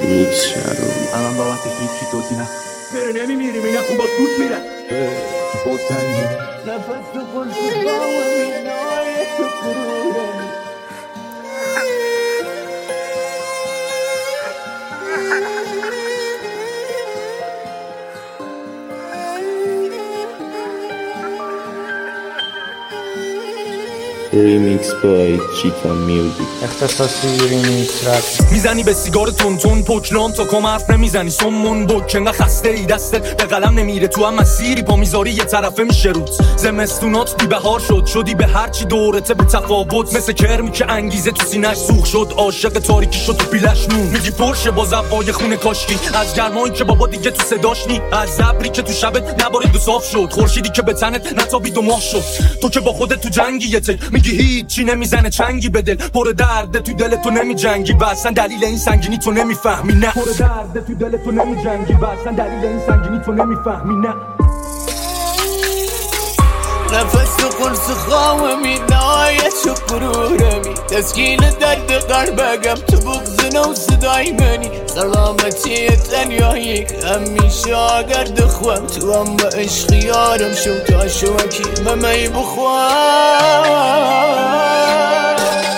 میکس شروع من بابت هیچی توضیح نه بره نمیمیری میگه خوب با سود میره بودنی نفس تو قلص باومی نایه تو قرورمی ریمیکس بای چیتا میوزیک. اختصاصی ریمیکس رپ. میزنی به سیگار تون پوکلام تا کم حرف نمیزنی سمون بک انقدر خسته ای دستت به قلم نمیره تو هم مسیری پا میذاری یه طرفه میشه روز زمستونات بی بهار شدی به هرچی دورته به تفاوت مثل کرمی که انگیزه تو سینه‌اش سوخ شد عاشق تاریکی شد تو پیلش نون میگی پرشه با زبای خونه کاشکی از گرمایی که بابا دیگه تو صداش نی از ابری که تو شبت نبارید و صاف شد خورشیدی که به تنت نتابید و ماه شد تو که با خودت تو جنگی یه میگی هیچی نمیزنه چنگی به دل پر درد تو دل تو نمی جنگی و اصلا دلیل این سنگینی تو نمیفهمی نه پر درد تو دل تو نمی جنگی و اصلا دلیل این سنگینی تو نمیفهمی نه نفس قرص خاومی نایت و قرورمی تسکین درد قلبگم تو بغزنا و صدای منی سلامتی تنیایی همیشه آگرد خوام تو هم با عشق یارم شو تا شوکی ممی بخوام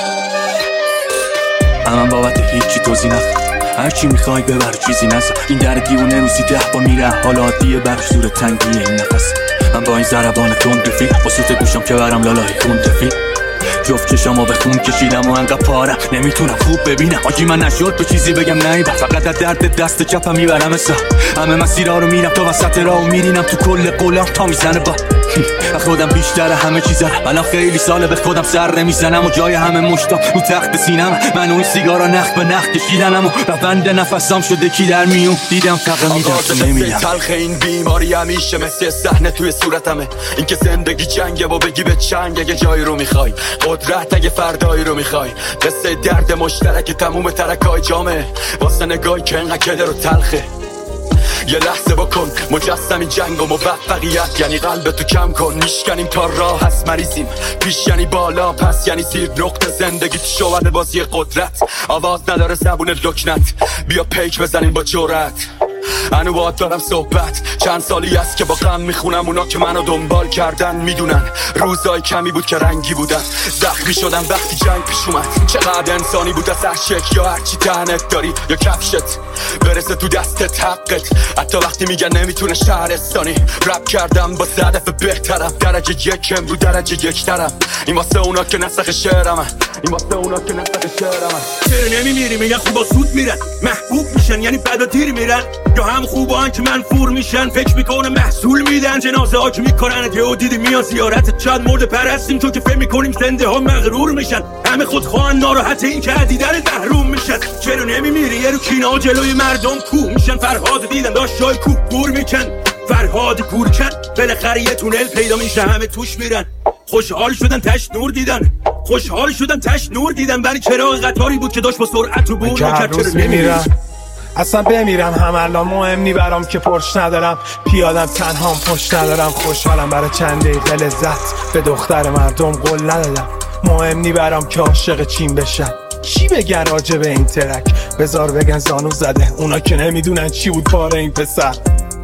من بابت هیچی توضیح نخواه هرچی میخوای ببر چیزی نزد این در دیونه روزی 10 بار میره حالا عادیه برش زور تنگی این نفس من با این ضربان تند رفیق با سوت گوشم که برم لالای خون تفیق جفت چشامو به خون کشیدم و انقدر پاره نمیتونم خوب ببینم آجی من نشد به چیزی بگم نه فقط از درد دست چپم میبرم حساب همه مسیرها رو میرم تا وسط راهو میرینم تو کل قولم تا میزنه با خودم بیشتر همه چیزا الان خیلی ساله به خودم سر نمیزنم و جای همه مشتام رو تخت سینم من اون سیگارا نخ به نخ کشیدنم و روند نفسام شده کی در میون دیدم فقط میدم تو نمیدم تلخ این بیماری همیشه مثل صحنه توی صورتمه این که زندگی جنگه و بگی به چنگ اگه جایی رو میخوای قدرت اگه فردایی رو میخوای قصه درد مشترک تموم ترکای جامعه واسه نگاهی که انقدر کدر و تلخه یه لحظه بکن مجسمی جنگ و موفقیت یعنی قلب تو کم کن میشکنیم تا راه هست مریضیم پیش یعنی بالا پس یعنی زیر نقطه زندگی تو شوهر بازی قدرت آواز نداره زبون لکنت بیا پیک بزنیم با جرأت انوات دارم صحبت چند سالی است که با غم میخونم اونا که منو دنبال کردن میدونن روزای کمی بود که رنگی بودن زخمی شدم وقتی جنگ پیش اومد چقدر انسانی بود از هر شکل یا هرچی تنت داری یا کفشت برسه تو دستت حقت حتی وقتی میگن نمیتونه شهرستانی رپ کردم با هدف بهترم درجه یکم رو درجه یکترم این واسه اونا که نسخ شعرمه این واسه اونا که نسخ شعرمه چرا نمیمیری میگن خوب با سود میرن محبوب میشن یعنی بد و تیر میرن یا هم خوبان که منفور میشن فکر میکنه محصول میدن جنازه ها که میکنن یهو دیدی میان زیارت چند مرد پرستیم چون که فکر میکنیم زنده ها مغرور میشن همه خودخواه ناراحت این که دیدن محروم میشن چرا نمیمیری یه رو کینا جلوی مردم کوه میشن فرهاد دیدن داشت جای کوه دور میکن فرهاد کورکن بالاخره یه تونل پیدا میشه همه توش میرن خوشحال شدن تش نور دیدن خوشحال شدن تش نور دیدن برای چراغ قطاری بود که داشت با سرعت و بور میکرد چرا نمیمیری اصلا بمیرم هم الان مهم نی برام که پرش ندارم پیادم تنهام پشت ندارم خوشحالم برای چند دقیقه لذت به دختر مردم قول ندادم مهم نی برام که عاشق چین بشن چی بگن راجع به این ترک بذار بگن زانو زده اونا که نمیدونن چی بود باره این پسر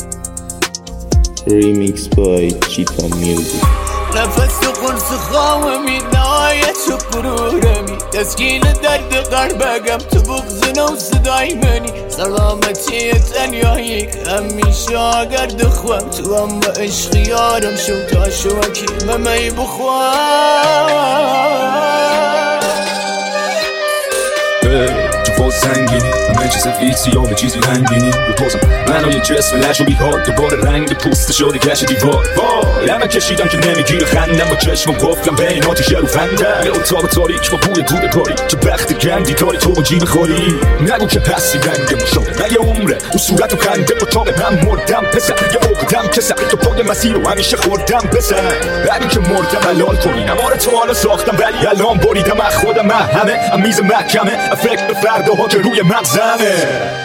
ریمیکس بای چیتا میوزیک. نفس قرص خاومی نایت و قرورمی تسکین درد قلبگم تو بغزنا و صدای منی سلامتی تنیایی همیشه آگرد خوام تو هم با عشق یارم شو تا شوکی ممی بخوام تو فاز سنگینی همه چیز فیکسی یا به چیزی رنگینی بپازم منو یه جسم لش و بیهاد دوباره رنگ پوست شده گشت دیوار وای همه کشیدم که نمیگیره خندم با چشمم قفلم بین آتیشه رو فندم یه اتاق تاریک با بوی دود کاری که بخت گندی داری تو با جیب خوری نگو که پسی رنگم شده نه یه عمره اون صورت و خنده با تاق من مردم پسر یه عقدم کسر تو پاد مسیر رو همیشه خوردم بسر همین که مردم حلال کنی نماره تو حالا ساختم ولی الان بریدم از خودم همه میز محکمه فکر به فرداها که روی مغزمه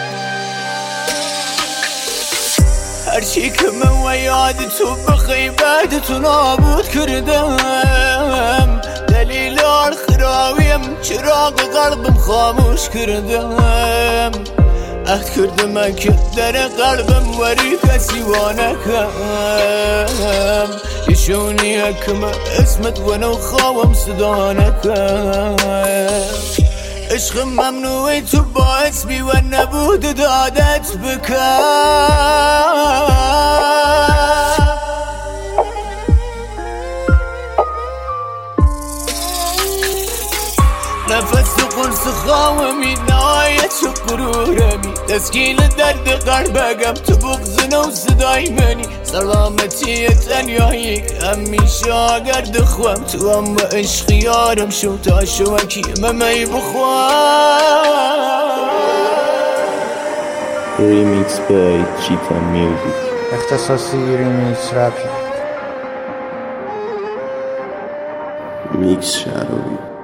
هرچی که من و یاد تو بخیبت تو نابود کردم دلیل آخراویم چراغ قلبم خاموش کردم عهد کردم که در قلبم وری کسی وانکم یشونی اکم اسمت ونو خواهم صدانکم عشق ممنوعی تو باعث بی و نبود دادت بکن نفس قرص خواهمی نهایت و قرورمی تسکیل درد قلبگم تو بغزن و صدای منی سلامتی تنیایی همیشه آگرد خوام تو هم عشق یارم شو تا شوکی ممی بخوام Remix by Cheetah Music. اختصاصی ریمیکس رپی Mix Shadow.